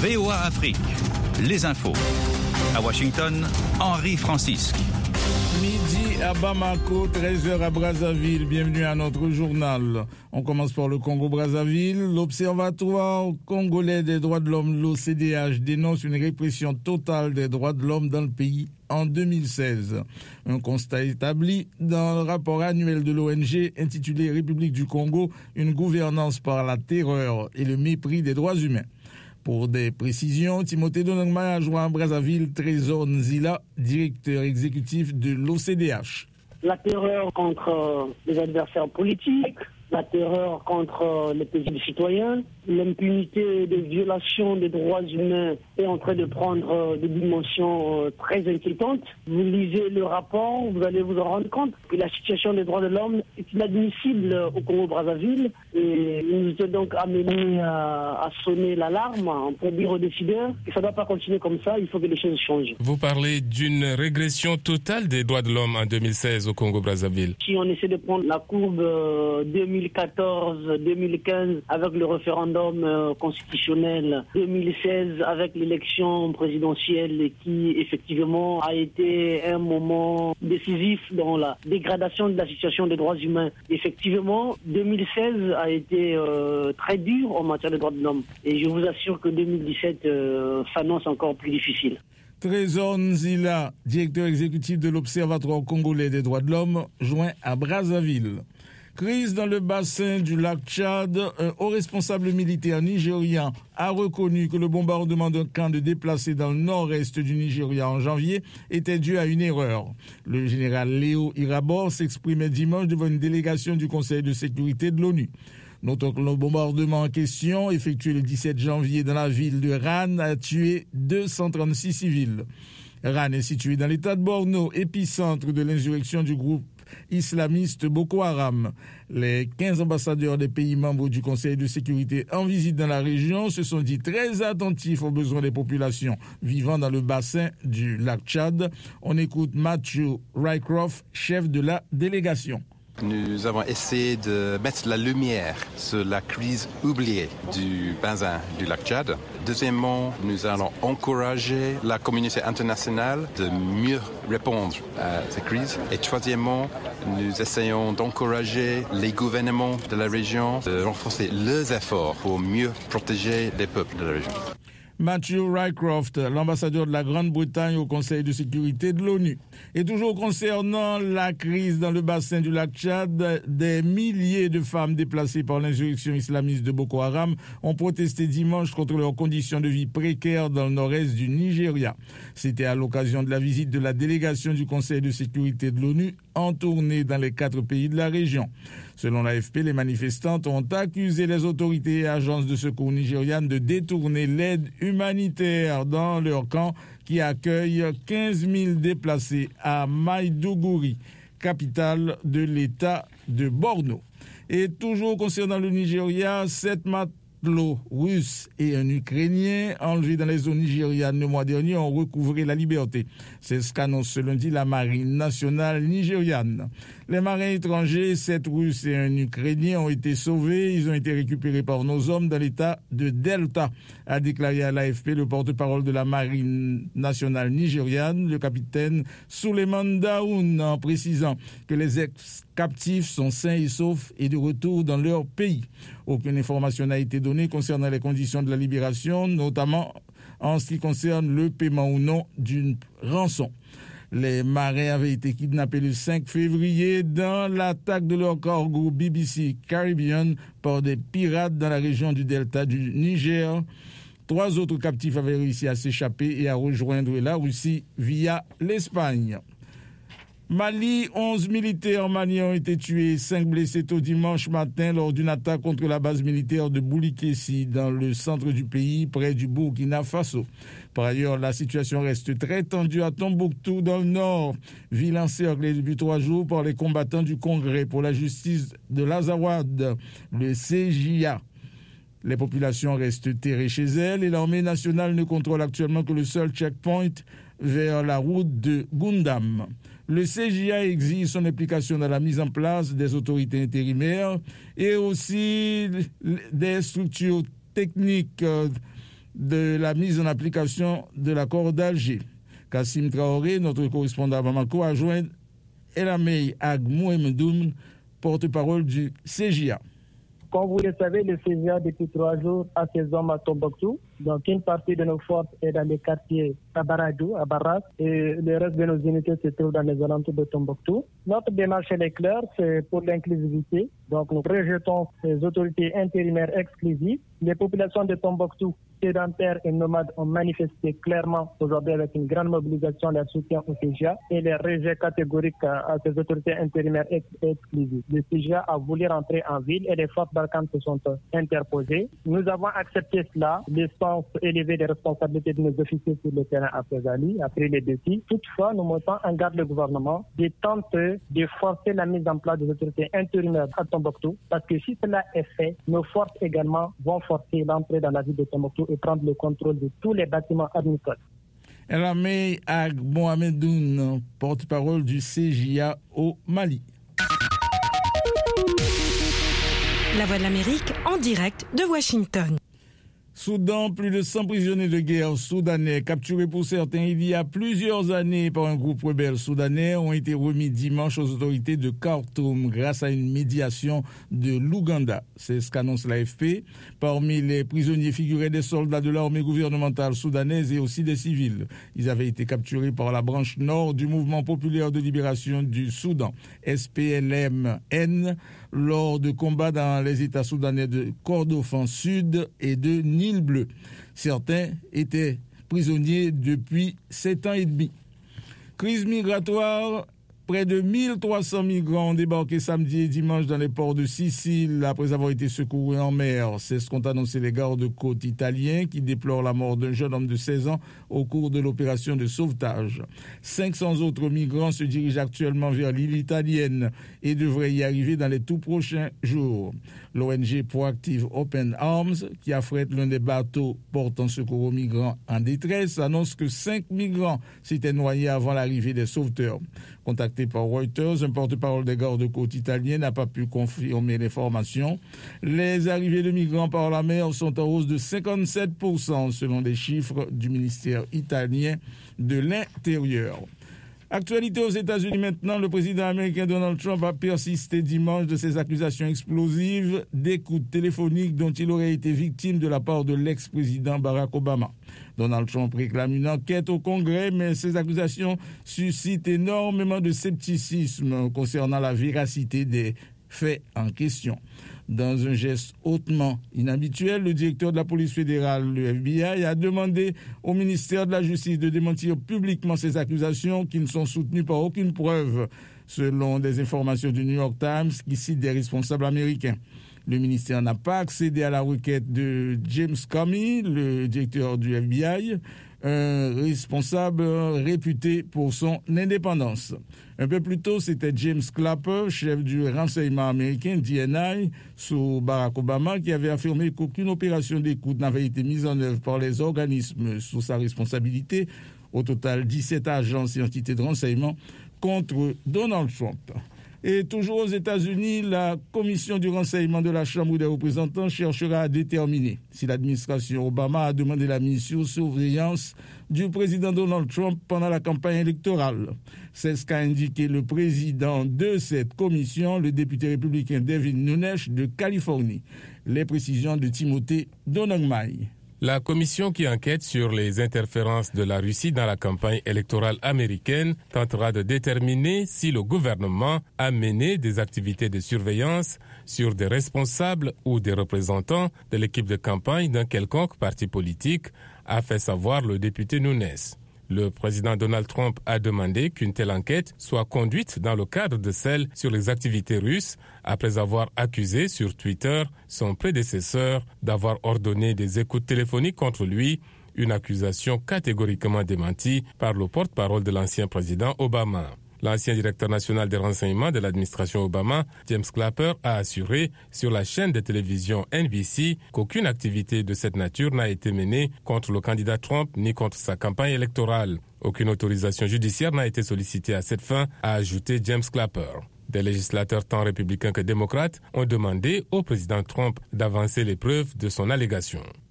VOA Afrique, les infos. À Washington, Henri Francisque. Midi à Bamako, 13h à Brazzaville. Bienvenue à notre journal. On commence par le Congo-Brazzaville. L'Observatoire congolais des droits de l'homme, l'OCDH, dénonce une répression totale des droits de l'homme dans le pays en 2016. Un constat établi dans le rapport annuel de l'ONG intitulé République du Congo, une gouvernance par la terreur et le mépris des droits humains. Pour des précisions, Timothée Donangma a joint à Brazzaville Trésor Nzila, directeur exécutif de l'OCDH. La terreur contre les adversaires politiques, la terreur contre les paisibles citoyens, l'impunité des violations des droits humains est en train de prendre des dimensions très inquiétantes. Vous lisez le rapport, vous allez vous en rendre compte que la situation des droits de l'homme est inadmissible au Congo-Brazzaville et nous sommes donc amenés à sonner l'alarme pour dire aux décideurs que ça ne doit pas continuer comme ça, il faut que les choses changent. Vous parlez d'une régression totale des droits de l'homme en 2016 au Congo-Brazzaville. Si on essaie de prendre la courbe 2014-2015 avec le référendum constitutionnel, 2016 avec l'élection présidentielle qui effectivement a été un moment décisif dans la dégradation de la situation des droits humains. Effectivement, 2016 a été très dur en matière de droits de l'homme et je vous assure que 2017 s'annonce encore plus difficile. Trésor Nzila, directeur exécutif de l'Observatoire congolais des droits de l'homme, joint à Brazzaville. Crise dans le bassin du lac Tchad, un haut responsable militaire nigérian a reconnu que le bombardement d'un camp de déplacés dans le nord-est du Nigeria en janvier était dû à une erreur. Le général Léo Irabor s'exprimait dimanche devant une délégation du Conseil de sécurité de l'ONU. Notons que le bombardement en question, effectué le 17 janvier dans la ville de Ran, a tué 236 civils. Ran est situé dans l'état de Borno, épicentre de l'insurrection du groupe islamiste Boko Haram. Les 15 ambassadeurs des pays membres du Conseil de sécurité en visite dans la région se sont dit très attentifs aux besoins des populations vivant dans le bassin du lac Tchad. On écoute Matthew Rycroft, chef de la délégation. Nous avons essayé de mettre la lumière sur la crise oubliée du bassin du lac Tchad. Deuxièmement, nous allons encourager la communauté internationale de mieux répondre à cette crise. Et troisièmement, nous essayons d'encourager les gouvernements de la région de renforcer leurs efforts pour mieux protéger les peuples de la région. Matthew Rycroft, l'ambassadeur de la Grande-Bretagne au Conseil de sécurité de l'ONU. Et toujours concernant la crise dans le bassin du lac Tchad, des milliers de femmes déplacées par l'insurrection islamiste de Boko Haram ont protesté dimanche contre leurs conditions de vie précaires dans le nord-est du Nigeria. C'était à l'occasion de la visite de la délégation du Conseil de sécurité de l'ONU en tournée dans les 4 pays de la région. Selon l'AFP, les manifestantes ont accusé les autorités et agences de secours nigérianes de détourner l'aide humanitaire dans leur camp qui accueille 15 000 déplacés à Maïdougouri, capitale de l'État de Borno. Et toujours concernant le Nigeria, 7 matelots russes et un Ukrainien enlevés dans les zones nigérianes le mois dernier ont recouvré la liberté. C'est ce qu'annonce ce lundi la marine nationale nigériane. Les marins étrangers, 7 Russes et un Ukrainien, ont été sauvés. Ils ont été récupérés par nos hommes dans l'état de Delta, a déclaré à l'AFP le porte-parole de la marine nationale nigériane, le capitaine Suleiman Daoun, en précisant que les ex-captifs sont sains et saufs et de retour dans leur pays. Aucune information n'a été donnée concernant les conditions de la libération, notamment en ce qui concerne le paiement ou non d'une rançon. Les marins avaient été kidnappés le 5 février dans l'attaque de leur cargo BBC Caribbean par des pirates dans la région du delta du Niger. 3 autres captifs avaient réussi à s'échapper et à rejoindre la Russie via l'Espagne. Mali, 11 militaires maliens ont été tués, 5 blessés tôt dimanche matin lors d'une attaque contre la base militaire de Boulikessi dans le centre du pays, près du Burkina Faso. Par ailleurs, la situation reste très tendue à Tombouctou dans le nord, ville encerclée depuis 3 jours par les combattants du Congrès pour la justice de l'Azawad, le CJA. Les populations restent terrées chez elles et l'armée nationale ne contrôle actuellement que le seul checkpoint vers la route de Gundam. Le CJA exige son implication dans la mise en place des autorités intérimaires et aussi des structures techniques de la mise en application de l'accord d'Alger. Kassim Traoré, notre correspondant à Bamako, a joint Elamey Ag Mohamedoun, porte-parole du CJA. Comme vous le savez, le CGA, depuis 3 jours, a ses hommes à Tombouctou. Donc, une partie de nos forces est dans les quartiers à Baradou, à Barras, et le reste de nos unités se trouvent dans les alentours de Tombouctou. Notre démarche est claire, c'est pour l'inclusivité. Donc, nous rejetons les autorités intérimaires exclusives. Les populations de Tombouctou, sédentaires et nomades, ont manifesté clairement aujourd'hui avec une grande mobilisation leur soutien au CGA et les rejets catégoriques à ces autorités intérimaires exclusives. Le CGA a voulu rentrer en ville et les forces Barkhane se sont interposées. Nous avons accepté cela, le sens élevé des responsabilités de nos officiers sur le terrain après Ali, après les défis. Toutefois, nous mettons en garde le gouvernement de tenter de forcer la mise en place des autorités intérimaires à Tombouctou, parce que si cela est fait, nos forces également vont forcer l'entrée dans la ville de Tombouctou et prendre le contrôle de tous les bâtiments administratifs. Elamey Ag Mohamedoun, porte-parole du CJA au Mali. La Voix de l'Amérique en direct de Washington. Soudan, plus de 100 prisonniers de guerre soudanais capturés pour certains il y a plusieurs années par un groupe rebelle soudanais ont été remis dimanche aux autorités de Khartoum grâce à une médiation de l'Ouganda. C'est ce qu'annonce l'AFP. Parmi les prisonniers figuraient des soldats de l'armée gouvernementale soudanaise et aussi des civils. Ils avaient été capturés par la branche nord du mouvement populaire de libération du Soudan, SPLM-N, lors de combats dans les États soudanais de Kordofan Sud et de Nil Bleu. Certains étaient prisonniers depuis 7 ans et demi. Crise migratoire. Près de 1300 migrants ont débarqué samedi et dimanche dans les ports de Sicile après avoir été secourus en mer. C'est ce qu'ont annoncé les gardes-côtes italiens qui déplorent la mort d'un jeune homme de 16 ans au cours de l'opération de sauvetage. 500 autres migrants se dirigent actuellement vers l'île italienne et devraient y arriver dans les tout prochains jours. L'ONG Proactive Open Arms, qui affrète l'un des bateaux portant secours aux migrants en détresse, annonce que 5 migrants s'étaient noyés avant l'arrivée des sauveteurs. Contacté par Reuters, un porte-parole des gardes-côtes italiens n'a pas pu confirmer l'information. Les arrivées de migrants par la mer sont en hausse de 57% selon les chiffres du ministère italien de l'Intérieur. Actualité aux États-Unis maintenant, le président américain Donald Trump a persisté dimanche de ses accusations explosives d'écoute téléphonique dont il aurait été victime de la part de l'ex-président Barack Obama. Donald Trump réclame une enquête au Congrès, mais ces accusations suscitent énormément de scepticisme concernant la véracité des faits en question. Dans un geste hautement inhabituel, le directeur de la police fédérale, le FBI, a demandé au ministère de la Justice de démentir publiquement ces accusations qui ne sont soutenues par aucune preuve, selon des informations du New York Times qui citent des responsables américains. Le ministère n'a pas accédé à la requête de James Comey, le directeur du FBI, un responsable réputé pour son indépendance. Un peu plus tôt, c'était James Clapper, chef du renseignement américain DNI, sous Barack Obama, qui avait affirmé qu'aucune opération d'écoute n'avait été mise en œuvre par les organismes sous sa responsabilité. Au total, 17 agences et entités de renseignement contre Donald Trump. Et toujours aux États-Unis, la commission du renseignement de la Chambre des représentants cherchera à déterminer si l'administration Obama a demandé la mise sous surveillance du président Donald Trump pendant la campagne électorale. C'est ce qu'a indiqué le président de cette commission, le député républicain Devin Nunes de Californie. Les précisions de Timothée Donogmaï. La commission qui enquête sur les interférences de la Russie dans la campagne électorale américaine tentera de déterminer si le gouvernement a mené des activités de surveillance sur des responsables ou des représentants de l'équipe de campagne d'un quelconque parti politique, a fait savoir le député Nunes. Le président Donald Trump a demandé qu'une telle enquête soit conduite dans le cadre de celle sur les activités russes, après avoir accusé sur Twitter son prédécesseur d'avoir ordonné des écoutes téléphoniques contre lui, une accusation catégoriquement démentie par le porte-parole de l'ancien président Obama. L'ancien directeur national des renseignements de l'administration Obama, James Clapper, a assuré sur la chaîne de télévision NBC qu'aucune activité de cette nature n'a été menée contre le candidat Trump ni contre sa campagne électorale. Aucune autorisation judiciaire n'a été sollicitée à cette fin, a ajouté James Clapper. Des législateurs tant républicains que démocrates ont demandé au président Trump d'avancer les preuves de son allégation.